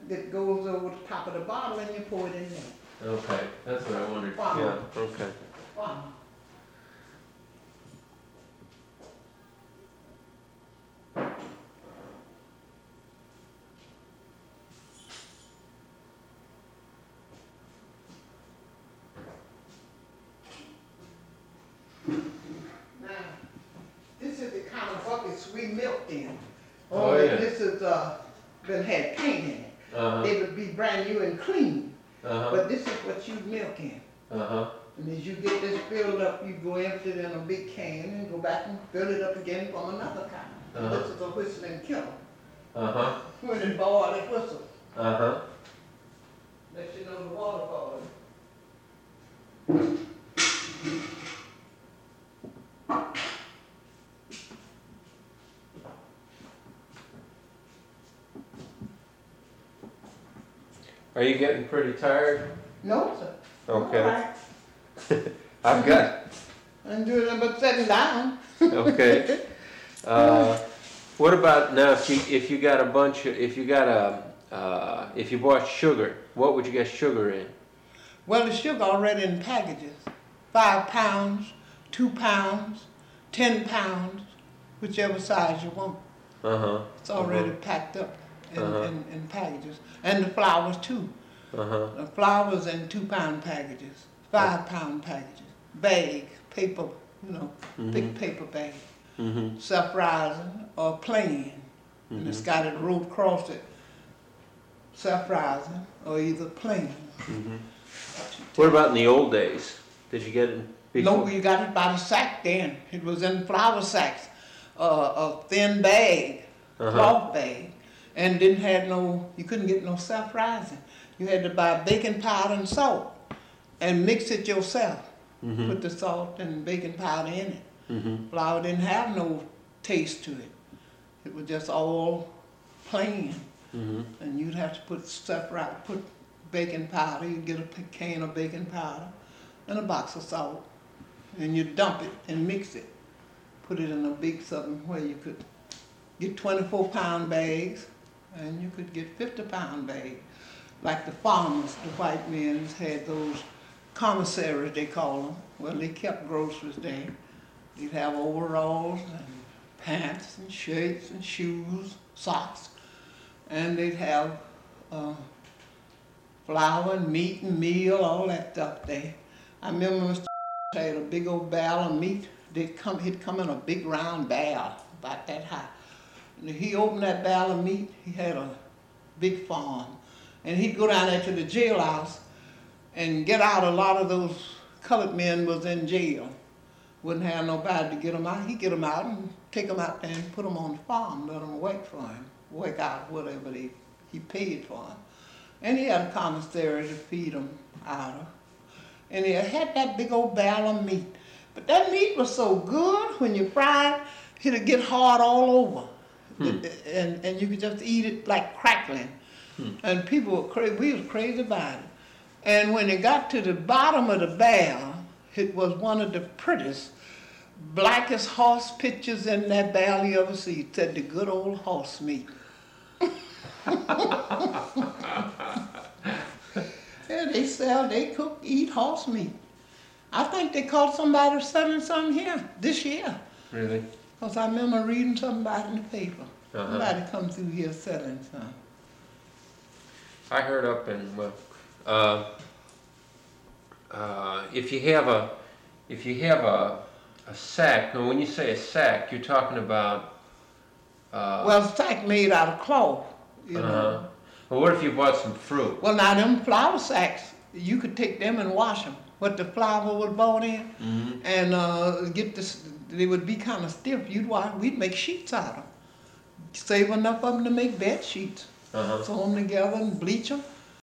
that goes over the top of the bottle and you pour it in there. Okay, that's what I wondered. Wow. Yeah, okay. Wow. Now, this is the kind of buckets we milked in. Oh, Only yeah. this is been had paint in it. Uh-huh, They would be brand new and clean, uh-huh, but this is what you milk in. uh-huh. And as you get this filled up, you go empty it in a big can and go back and fill it up again from another can. Uh-huh. This is a whistling kettle. Uh-huh, When it boils, it whistles. uh-huh. Let you know the water boiling. Are you getting pretty tired? No, sir. Okay. All right. I've got, I'm doing nothing but sitting down. okay. What about now, if you got a bunch of, if you bought sugar, what would you get sugar in? Well, the sugar already in packages. 5 pounds, 2 pounds, 10 pounds, whichever size you want. Uh-huh. It's already packed up in, Uh-huh. in packages. And the flowers too. Uh-huh. The flowers in 2 pound packages, 5 pound packages, bag, paper, you know, big paper bag, Mm-hmm. self-rising or plain. And it's got it wrote across it, self-rising or either plain. Mm-hmm. What about in the old days? Did you get it before? No, you got it by the sack then. It was in flour sacks, a thin bag, Uh-huh. cloth bag, and didn't have no, you couldn't get no self-rising. You had to buy baking powder and salt and mix it yourself. Mm-hmm. Put the salt and baking powder in it. Mm-hmm. Flour didn't have no taste to it. It was just all plain. Mm-hmm. And you'd have to put stuff right, put baking powder, you'd get a can of baking powder and a box of salt, and you dump it and mix it. Put it in a big something where you could get 24 pound bags and you could get 50 pound bags. Like the farmers, the white men had those commissaries, they call them, where they kept groceries there. You'd have overalls and pants and shirts and shoes, socks, and they'd have flour and meat and meal, all that stuff there. I remember Mr. had a big old barrel of meat. He'd come in a big round barrel, about that high. And he opened that barrel of meat, he had a big farm. And he'd go down there to the jailhouse and get out a lot of those colored men was in jail. Wouldn't have nobody to get them out. He'd get them out and take them out there and put them on the farm, let them work for him, work out whatever he paid for them. And he had a commissary to feed them out of. And he had that big old barrel of meat. But that meat was so good, when you fried it, it'd get hard all over. And you could just eat it like crackling. And people were crazy, we was crazy about it. And when it got to the bottom of the barrel, it was one of the prettiest, blackest horse pictures in that barrel you ever see. It said the good old horse meat. Yeah, they cook, eat horse meat. I think they caught somebody selling something here this year. Really? Because I remember reading something about it in the paper. Uh-huh. Somebody come through here selling something. I heard up in, well, if you have a sack, and when you say a sack, you're talking about, Well, sack made out of cloth, you know. Well, what if you bought some fruit? Well, now them flour sacks, you could take them and wash them. What the flour was bought in, and get this. They would be kind of stiff. We'd make sheets out of them. Save enough of them to make bed sheets. Uh-huh. Sew them together and bleach them.